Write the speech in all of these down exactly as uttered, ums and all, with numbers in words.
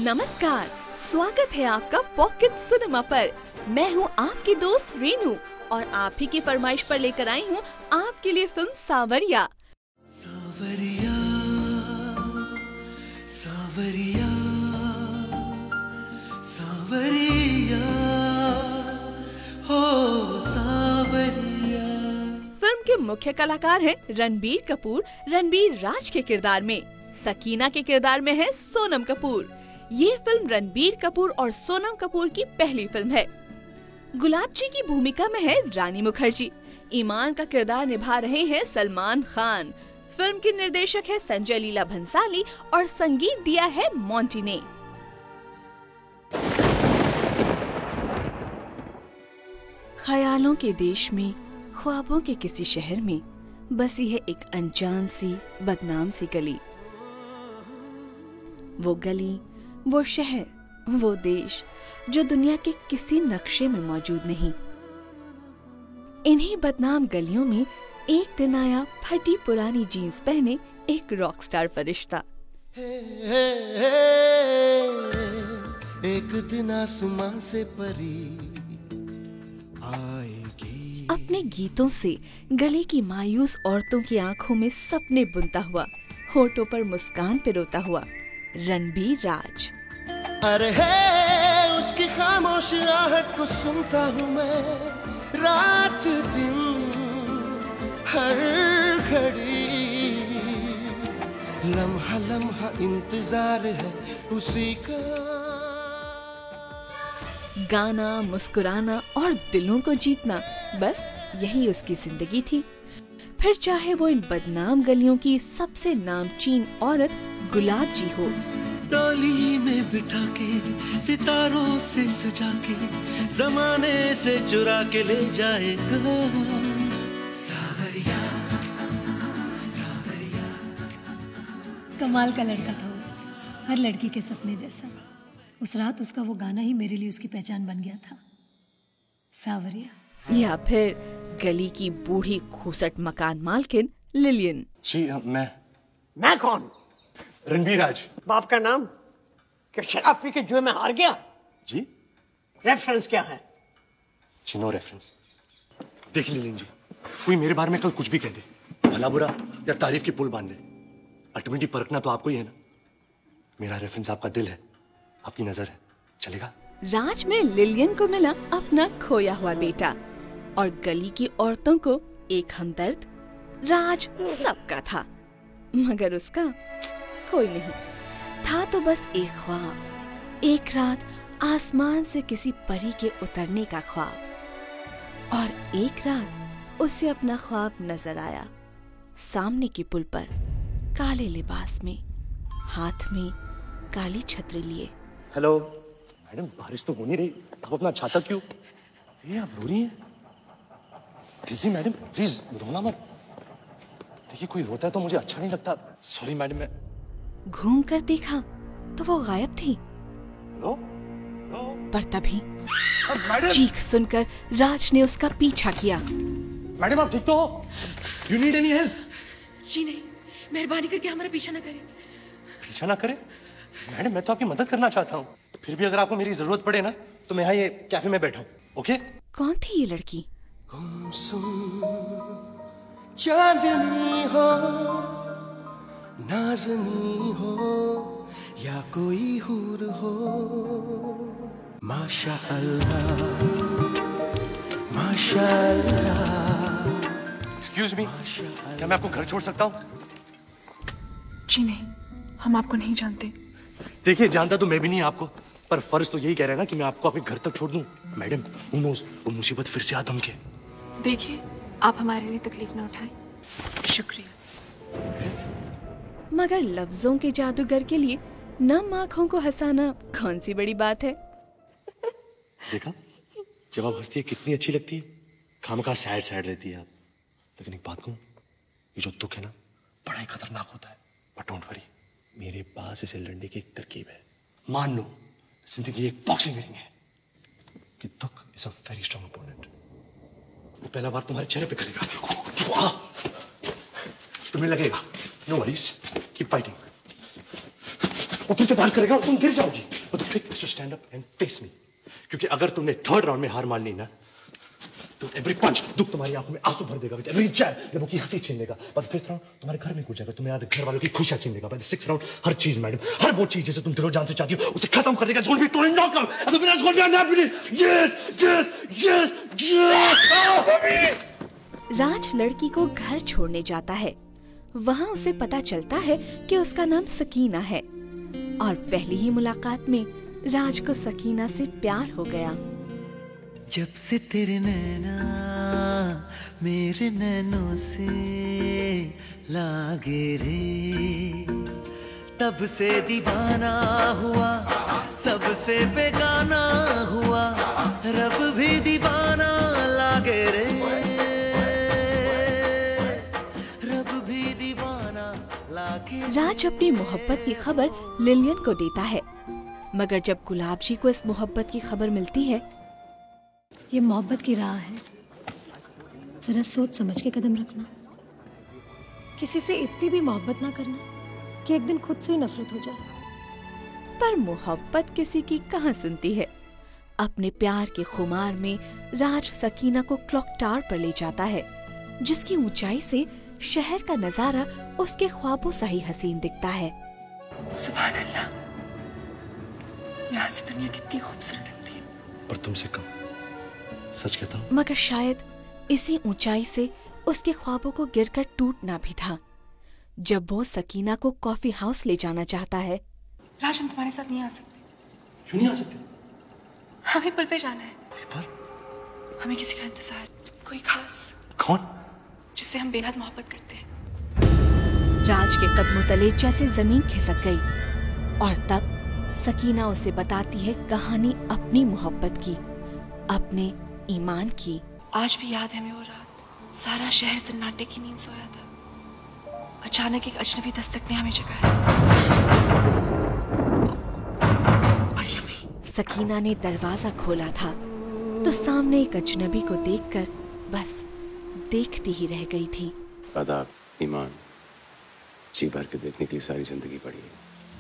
नमस्कार, स्वागत है आपका पॉकेट सिनेमा पर। मैं हूं आपकी दोस्त रेनू और आप ही की फरमाइश पर लेकर आई हूं आपके लिए फिल्म सावरिया। सावरिया, सावरिया, सावरिया, हो सावरिया। फिल्म के मुख्य कलाकार हैं रणबीर कपूर रणबीर राज के किरदार में, सकीना के किरदार में है सोनम कपूर। ये फिल्म रणबीर कपूर और सोनम कपूर की पहली फिल्म है। गुलाब जी की भूमिका में है रानी मुखर्जी। ईमान का किरदार निभा रहे हैं सलमान खान। फिल्म के निर्देशक है संजय लीला भंसाली और संगीत दिया है मोंटी ने। ख्यालों के देश में, ख्वाबों के किसी शहर में बसी है एक अनजान सी बदनाम सी गली। वो गली, वो शहर, वो देश जो दुनिया के किसी नक्शे में मौजूद नहीं। इन्हीं बदनाम गलियों में एक दिन आया फटी पुरानी जीन्स पहने एक रॉकस्टार फरिश्ता। हे, हे, हे, एक दिन आसमां से परी आएगी। अपने गीतों से गली की मायूस औरतों की आंखों में सपने बुनता हुआ, होठों पर मुस्कान पिरोता हुआ रणबीर राज। अरे है उसकी खामोश आहट को सुनता हूँ मैं रात दिन हर घड़ी, लम्हा लम्हा इंतजार है उसी का। गाना, मुस्कुराना और दिलों को जीतना, बस यही उसकी जिंदगी थी। फिर चाहे वो इन बदनाम गलियों की सबसे नामचीन औरत गुलाब जी हो, डोली में बिठा के सितारों से सजा के जमाने से चुरा के ले जाएगा सावरिया, सावरिया। कमाल का लड़का था वो, हर लड़की के सपने जैसा। उस रात उसका वो गाना ही मेरे लिए उसकी पहचान बन गया था, सावरिया। या फिर गली की बूढ़ी खूसट मकान मालकिन लिलियन। जी मैं मैं कौन? रणबीर राज। बाप का नाम? क्या शराब पी के जुए में हार गया? जी रेफरेंस क्या है? जी नो रेफरेंस। देख लीजिए जी, कोई मेरे बारे में कल कुछ भी कह दे, भला बुरा या तारीफ की पुल बांध दे, अल्टीमेटली परखना तो आपको ही है ना। मेरा रेफरेंस आपका दिल है, आपकी नजर है, चलेगा? राज में लिलियन को मिला अपना खोया हुआ बेटा और गली की औरतों को एक हमदर्द। राज सबका था मगर उसका कोई नहीं था। तो बस एक ख्वाब, एक रात आसमान से किसी परी के उतरने का ख्वाब। और एक रात उसे अपना ख्वाब नजर आया, सामने के पुल पर, काले लिबास में, हाथ में काली छतरी लिए। हेलो मैडम, बारिश तो हो नहीं रही, आप अपना छाता क्यों? ये आप रो रही हैं? देखिए मैडम प्लीज रोना मत। देखिए कोई रोता है तो मुझे अच्छा नहीं लगता। Sorry madam. मैं घूम कर देखा तो वो गायब थी। हेलो पर तभी मैडम, चीख सुनकर राज ने उसका पीछा किया। मैडम आप ठीक तो हो? You need any help? जी नहीं, मेहरबानी करके हमारा पीछा न करें। पीछा ना करें? मैडम मैं तो आपकी मदद करना चाहता हूँ, फिर भी अगर आपको मेरी जरूरत पड़े ना तो मैं यहाँ ये कैफे में बैठा हूँ। ओके? कौन थी ये लड़की? चांदनी हो, नाज़नी हो या कोई हूर हो, माशा अल्लाह, माशा अल्लाह। एक्सक्यूज मी, क्या मैं आपको घर छोड़ सकता हूँ? जी नहीं, हम आपको नहीं जानते। देखिए जानता तो मैं भी नहीं आपको, पर फर्ज तो यही कह रहा है ना कि मैं आपको आपके घर तक छोड़ दूं। मैडम who knows, वो मुसीबत फिर से आ धमके। देखिए आप हमारे लिए तकलीफ ना उठाएं। शुक्रिया। मगर लफ्जों के जादूगर के लिए नम आँखों को हंसाना कौन सी बड़ी बात है। देखा, जब आप हंसती है कितनी अच्छी लगती है। खामखा सैड सैड रहती है आप। लेकिन एक बात कहूं, ये जो दुख है ना बड़ा ही खतरनाक होता है। बट डोंट वरी, मेरे पास इसे लड़ने की एक तरकीब है। मान लो जिंदगी एक बॉक्सिंग रिंग है कि दुख is a very strong opponent. वो पहला बार तुम्हारे चेहरे पे करेगा, तुम्हें लगेगा नो वरीज, कीप फाइटिंग। वो फिर से बाहर करेगा और तुम गिर जाओगी। But the trick is to stand up and face me. क्योंकि अगर तुमने थर्ड राउंड में हार मान ली ना, तो every punch दुख तुम्हारी आंखों में आंसू भर देगा, with every jab लोगों की हंसी छीन लेगा, by the fifth round तुम्हारे घर में घुस जाएगा, तुम्हारे घर वालों की खुशियां छीन लेगा, by the sixth round हर चीज मैडम, हर वो चीज जिसे तुम दिलो जान से चाहती हो उसे खत्म कर देगा. It's going to be total knockout, and the winner is going to be Annapolis. Yes, yes, yes, yes. Oh, राज लड़की को घर छोड़ने जाता है. वहाँ उसे पता चलता है कि उसका नाम सकीना है और पहली ही मुलाकात में राज को सकीना से प्यार हो गया. जब से तेरे नैना मेरे नैनों से लागे रे, तब से दीवाना हुआ, सबसे बेगाना हुआ, रब भी दीवाना लागे रे, रब भी दीवाना लागे. राज अपनी मोहब्बत की खबर लिलियन को देता है, मगर जब गुलाब जी को इस मोहब्बत की खबर मिलती है, ये मोहब्बत की राह है, जरा सोच समझ के कदम रखना. किसी से इतनी भी मोहब्बत ना करना कि एक दिन खुद से ही नफरत हो जाए. पर मोहब्बत किसी की कहाँ सुनती है. अपने प्यार के खुमार में राज सकीना को क्लॉक टावर पर ले जाता है, जिसकी ऊंचाई से शहर का नजारा उसके ख्वाबों सा ही हसीन दिखता है. सुभान अल्लाह, यहाँ से दुनिया कितनी खूबसूरत लगती है. पर तुमसे कम सच कहता हूँ. मगर शायद इसी ऊंचाई से उसके ख्वाबों को गिरकर टूटना भी था, जब वो सकीना को कॉफी हाउस ले जाना चाहता है. राज, हम तुम्हारे साथ नहीं आ सकते. क्यों नहीं आ सकते? हमें पुल पे जाना है. पर हमें किसी का इंतजार, कोई खास. कौन? जिससे हम बेहद मोहब्बत करते हैं. राज के कदमों तले जैसे जमीन खिसक गई और तब सकीना उसे बताती है कहानी अपनी मोहब्बत की, अपने ईमान की. आज भी याद है हमें वो रात. सारा शहर सन्नाटे की नींद सोया था. अचानक एक अजनबी दस्तक ने हमें जगाया. सकीना ने दरवाजा खोला था तो सामने एक अजनबी को देखकर बस देखती ही रह गई थी. आदाब, ईमान, जी भर के देखने के लिए सारी जिंदगी पड़ी है.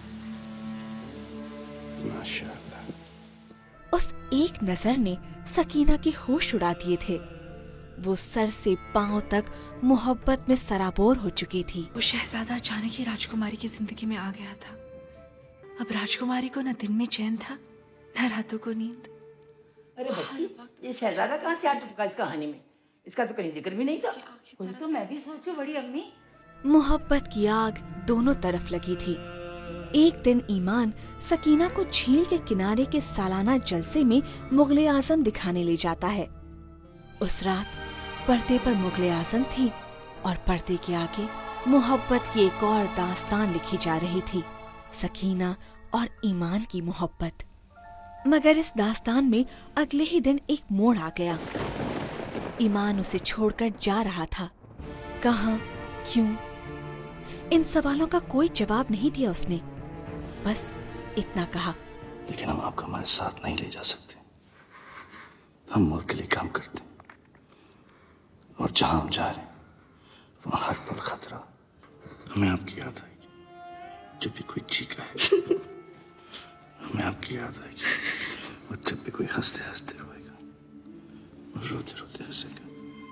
माशाअल्लाह. उस एक नजर ने सकीना के होश उड़ा दिए थे. वो सर से पांव तक मोहब्बत में सराबोर हो चुकी थी. वो शहजादा अचानक ही राजकुमारी की जिंदगी में आ गया था. अब राजकुमारी को न दिन में चैन था, न रातों को नींद. अरे बच्ची, ये शहजादा कहाँ से आ चुका इस कहानी में? इसका तो कहीं जिक्र भी नहीं था. तो मैं भी सोचूं बड़ी अम्मी. मोहब्बत की आग दोनों तरफ लगी थी. एक दिन ईमान सकीना को झील के किनारे के सालाना जलसे में मुगले आजम दिखाने ले जाता है. उस रात पर्दे पर मुगले आजम थी और पर्दे के आगे मोहब्बत की एक और दास्तान लिखी जा रही थी, सकीना और ईमान की मोहब्बत. मगर इस दास्तान में अगले ही दिन एक मोड़ आ गया. ईमान उसे छोड़कर जा रहा था. कहाँ, क्यों, इन सवालों का कोई जवाब नहीं दिया उसने. बस इतना कहा, लेकिन हम आपका हमारे साथ नहीं ले जा सकते. हम मुल्क के लिए काम करते हैं और जहां हम जा रहे हैं वहां हर पल खतरा. हमें आपकी याद आएगी जब भी कोई चीखा है. हमें आपकी याद आएगी और जब भी कोई हंसते हंसते रोएगा और रोते रोते हंसेगा.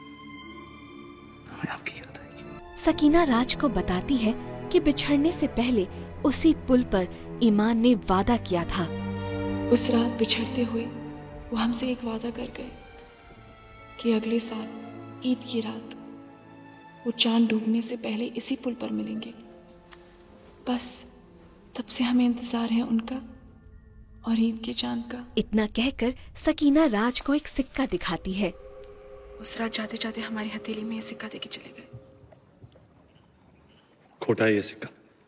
हमें आपकी याद आएगी. सकीना राज को बताती है कि बिछड़ने से पहले उसी पुल पर ईमान ने वादा किया था. उस रात बिछड़ते हुए वो हमसे एक वादा कर गए कि अगले साल ईद की रात वो चांद डूबने से पहले इसी पुल पर मिलेंगे. बस तब से हमें इंतजार है उनका और ईद के चांद का. इतना कहकर सकीना राज को एक सिक्का दिखाती है. उस रात जाते जाते हमारी हथेली में ये सिक्का देके चले गए. खोटा है ये सिक्का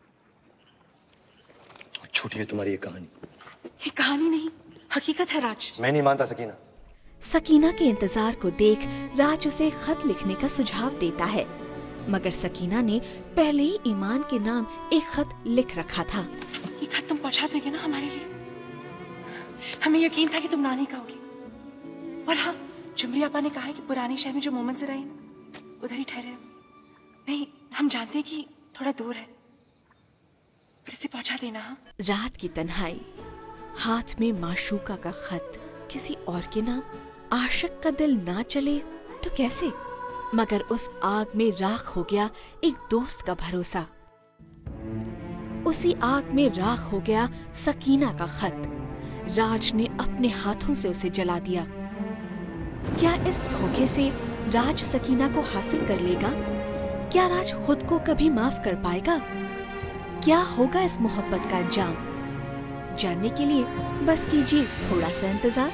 और झूठी है तुम्हारी ये कहानी. ये कहानी नहीं, हकीकत है राज. मैं नहीं मानता सकीना. सकीना के इंतजार को देख राज उसे खत लिखने का सुझाव देता है, मगर सकीना ने पहले ही ईमान के नाम एक खत लिख रखा था. ये खत तुम पहुंचा दोगे ना हमारे लिए? हमें यकीन था कि तुम ना नहीं कहोगी. और हाँ, जुमरी आपा ने कहा है कि पुराने शहर में जो मोमन से रहे उधर ही ठहरे. नहीं, हम जानते हैं कि थोड़ा दूर है, पर इसे पहुंचा देना. हाँ? रात की तन्हाई, हाथ में माशूका का खत, किसी और के नाम। आशिक का दिल ना चले तो कैसे? मगर उस आग में राख हो गया एक दोस्त का भरोसा। उसी आग में राख हो गया सकीना का खत। राज ने अपने हाथों से उसे जला दिया। क्या इस धोखे से राज सकीना को हासिल कर लेगा? क्या राज खुद को कभी माफ कर पाएगा? क्या होगा इस मोहब्बत का अंजाम? जानने के लिए बस कीजिए थोड़ा सा इंतजार।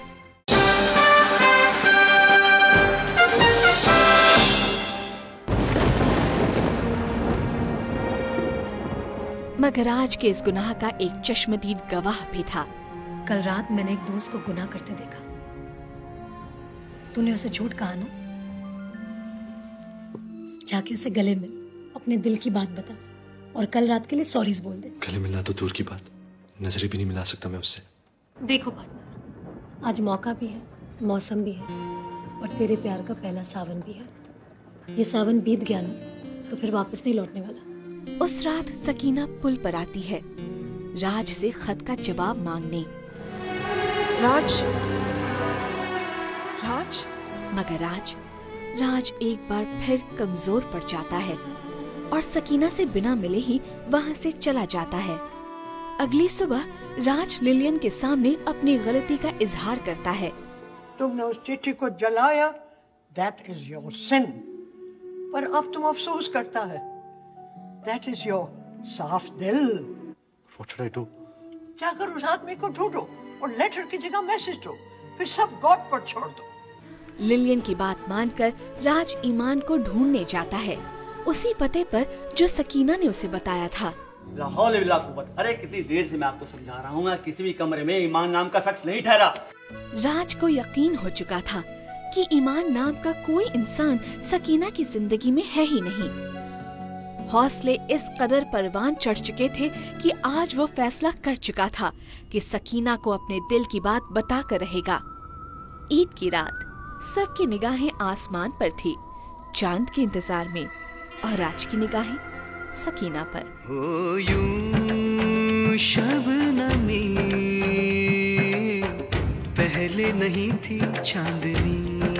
मगर आज के इस गुनाह का एक चश्मदीद गवाह भी था। कल रात मैंने एक दोस्त को गुनाह करते देखा। तूने उसे झूठ कहा ना? जाके उसे गले मिल, अपने दिल की बात बता और कल रात के लिए सॉरीज बोल दे। गले मिलना तो दूर की बात, नजरें भी नहीं मिला सकता मैं उससे। देखो पार्टनर, आज मौका भी है, मौसम भी है और तेरे प्यार का पहला सावन भी है। ये सावन बीत गया ना तो फिर वापस नहीं लौटने वाला। उस रात सकीना पुल पर आती है राज से खत का जवाब मांगने। राज राज मगर राज राज एक बार फिर कमजोर पड़ जाता है और सकीना से बिना मिले ही वहाँ से चला जाता है। अगली सुबह राज लिलियन के सामने अपनी गलती का इजहार करता है। तुमने उस चिट्ठी को जलाया, दैट इज योर सिन। पर अब तुम अफसोस करता है, दैट इज योर साफ दिल। What should I do? जाकर उस आदमी को ढूंढो और लेटर की जगह मैसेज दो, फिर सब गॉड पर छोड़ दो। लिलियन की बात मानकर राज ईमान को ढूंढने जाता है, उसी पते पर जो सकीना ने उसे बताया था। लाहौल बिल्ला कुव्वत। अरे कितनी देर से मैं आपको समझा रहा हूँ, किसी भी कमरे में ईमान नाम का शख्स नहीं ठहरा। राज को यकीन हो चुका था कि ईमान नाम का कोई इंसान सकीना की जिंदगी में है ही नहीं। हौसले इस कदर परवान चढ़ चुके थे कि आज वो फैसला कर चुका था कि सकीना को अपने दिल की बात बताकर रहेगा। ईद की रात सबकी निगाहें आसमान पर थी, चांद के इंतजार में, और राज की निगाहें सकीना पर। हो यूं शबनमी पहले नहीं थी चांदनी,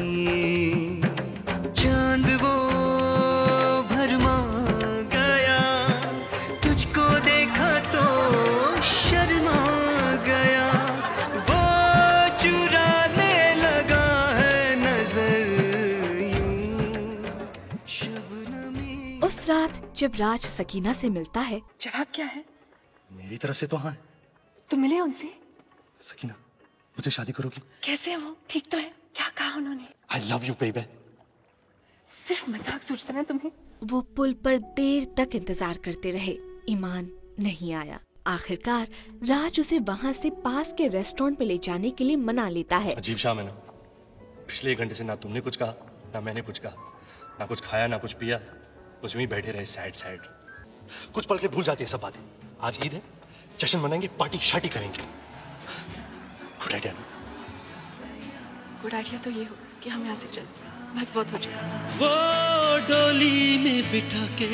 चांद वो भरमा गया, तुझको देखा तो शर्मा गया, वो चुराने लगा है नजर यूं शबनमी। उस रात जब राज सकीना से मिलता है। जवाब क्या है? मेरी तरफ से तो हाँ है। तुम मिले उनसे? सकीना, मुझे शादी करोगी? कैसे है वो? ठीक तो है? क्या कहा उन्होंने? I love you, baby. सिर्फ मजाक सोचता ना तुम्हें। वो पुल पर देर तक इंतजार करते रहे, ईमान नहीं आया। आखिरकार राज उसे वहाँ से पास के रेस्टोरेंट पे ले जाने के लिए मना लेता है। अजीब शाम है ना, पिछले एक घंटे से ना तुमने कुछ कहा ना मैंने कुछ कहा, ना कुछ खाया ना कुछ पिया, बस यूं ही बैठे रहे सैड सैड। कुछ पल के भूल जाती है सब बातें। आज ईद है, जश्न मनाएंगे, पार्टी शार्टी करेंगे। Good idea. गुड आइडिया तो ये होगा कि हम यहाँ से चलें, बस बहुत हो चुका। वो डोली में बिठा के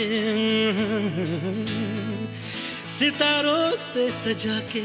सितारों से सजा के,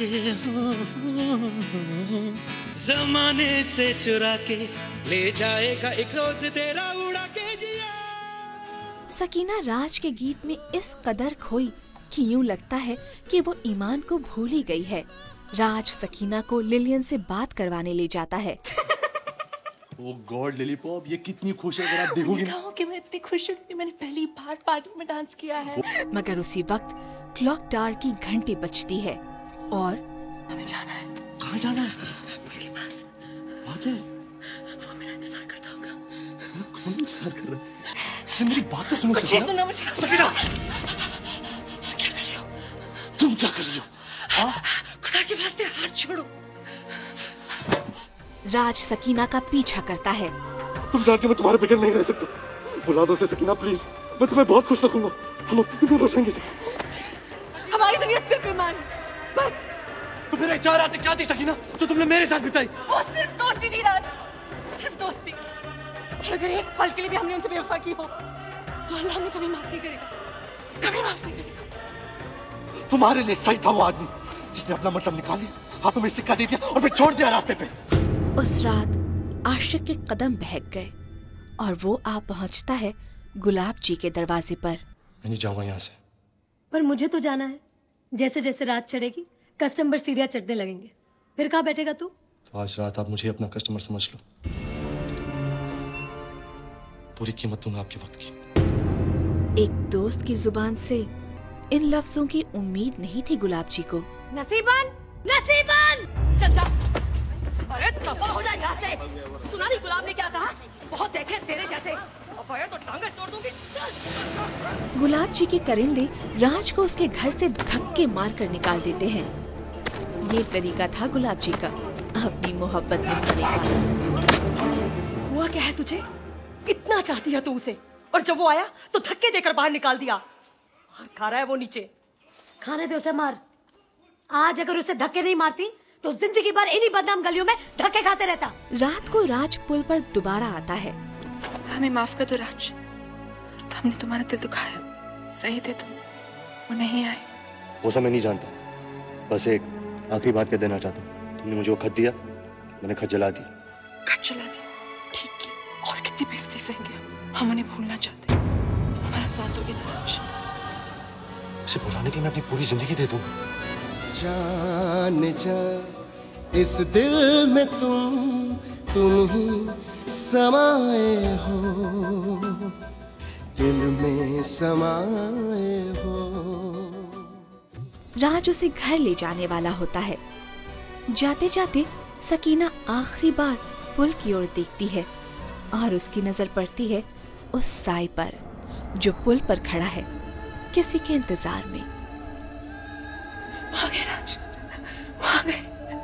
जमाने से चुरा के ले जाएगा एक रोज तेरा उड़ा के जिया। सकीना राज के गीत में इस कदर खोई कि यूं लगता है कि वो ईमान को भूल ही गई है। राज सकीना को लिलियन से बात करवाने ले जाता है। ओह गॉड लिलीपॉप, ये कितनी खुश है, अगर आप देखोगे ना। कहा कि मैं इतनी खुश हूँ कि मैंने पहली बार पार्टी में डांस किया है। मगर उसी वक्त क्लॉक टावर की घंटी बजती है और हमें जाना है। कहाँ जाना है? पुल के पास। आगे वो मेरा इंतजार करता होगा। कौन इंतजार कर रहा है? मेरी बात तो सुनो। कुछ नहीं सुना मुझे। सकीना, क्या कर रही हो? तुम क्या कर रही हो? हाँ? खुदा के वास्ते हाथ छोड़ो। राज सकीना का पीछा करता है। तुम जानती हो मैं तुम्हारे बगैर नहीं रह सकता। बुला दो उसे सकीना प्लीज, मैं तुम्हें बहुत खुश रखूंगा। हम अपनी दुनिया बसाएंगे सकीना। हमारी दुनिया सिर्फ ईमान, बस। तो फिर एक चार रातें क्या थी सकीना जो तुमने मेरे साथ बिताई? वो सिर्फ दोस्ती थी राज, सिर्फ दोस्ती। और अगर एक पल के लिए भी हमने उनसे बेवफा की हो तो अल्लाह हमें कभी माफ नहीं करेगा, कभी माफ नहीं करेगा। तुम्हारे लिए सही था वो आदमी जिसने अपना मतलब निकाल लिया हाथों में सिक्का दे दिया और फिर छोड़ दिया रास्ते पे। उस रात आशिक के कदम बहक गए और वो आ पहुंचता है गुलाब जी के दरवाजे पर। मैं नहीं जाऊंगा यहाँ से। पर मुझे तो जाना है। जैसे जैसे रात चढ़ेगी कस्टमर सीढ़ियाँ चढ़ने लगेंगे, फिर कहाँ बैठेगा तू? तो आज रात आप मुझे अपना कस्टमर समझ लो। पूरी कीमत दूंगा आपके वक्त की। एक दोस्त की जुबान से इन लफ्जों की उम्मीद नहीं थी गुलाब जी को। नसीबन, नसीबन, चल जा। अरे दफा हो जाए यहाँ से। सुना नहीं गुलाब ने क्या कहा? बहुत देखे तेरे जैसे। अब तो टांगे तोड़ दूंगी। गुलाब जी के करिंदे राज को उसके घर से धक्के मार कर निकाल देते हैं। ये तरीका था गुलाब जी का अपनी मोहब्बत निभाने का। हुआ क्या है तुझे? इतना चाहती है तू उसे, और जब वो आया तो धक्के देकर बाहर निकाल दिया। और खा रहा है वो नीचे। खाने दे उसे, मार। आज अगर उसे धक्के नहीं मारती तो जिंदगी भर इन्हीं बदनाम गलियों में धक्के खाते रहता। रात को राज पुल पर दोबारा आता है। हमें माफ कर दो राज, हमने तुम्हारा दिल दुखाया। सही थे तुम, वो नहीं आए। वो सब मैं नहीं जानता, बस एक आखिरी बात कह देना चाहता हूँ। तुमने मुझे वो खत दिया, मैंने खत जला दी। खत जला दी? ठीक है, और कितनी बेइज्जती सहेंगे हम। उन्हें भूलना चाहते, हमारा साथ दोगे ना राज? उसे भुलाने के लिए मैं अपनी पूरी जिंदगी दे दूंगा। जान जा इस दिल में तुम तुम ही समाए हो, दिल में समाए हो। राज उसे घर ले जाने वाला होता है। जाते जाते सकीना आखिरी बार पुल की ओर देखती है और उसकी नजर पड़ती है उस साई पर जो पुल पर खड़ा है किसी के इंतजार में। आ गए राज, आ गए।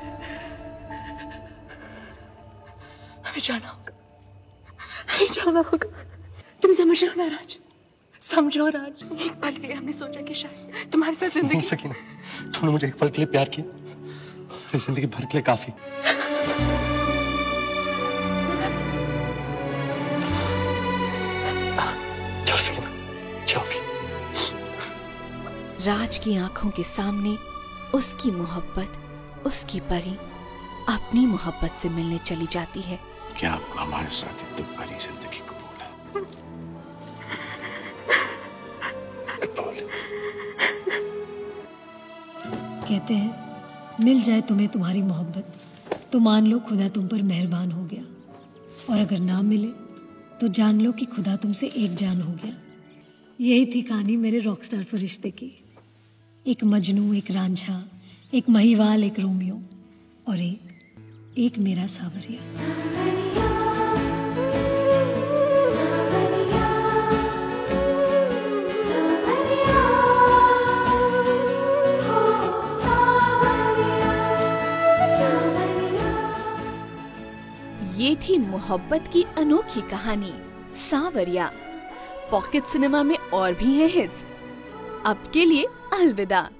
हमें जाना होगा, हमें जाना होगा। तुम समझ रहे हो ना राज? समझो राज, एक पल के लिए हमने सोचा कि शायद तुम्हारे साथ जिंदगी। नहीं सकीना, तुमने मुझे एक पल के लिए प्यार किया, मेरी जिंदगी भर के लिए काफी। चलो सकीना, जाओ भी। राज की आंखों के सामने उसकी मोहब्बत, उसकी परी अपनी मोहब्बत से मिलने चली जाती है। क्या आपको हमारे साथ एक दुखभरी जिंदगी कबूल है? कबूल। कहते हैं मिल जाए तुम्हें तुम्हारी मोहब्बत तो मान लो खुदा तुम पर मेहरबान हो गया, और अगर ना मिले तो जान लो कि खुदा तुमसे एक जान हो गया। यही थी कहानी मेरे रॉकस्टार फरिश्ते की। एक मजनू, एक रांझा, एक महिवाल, एक रोमियो और एक एक मेरा सावरिया। ये थी मोहब्बत की अनोखी कहानी सावरिया। पॉकेट सिनेमा में और भी है हिट्स। अब के लिए अलविदा।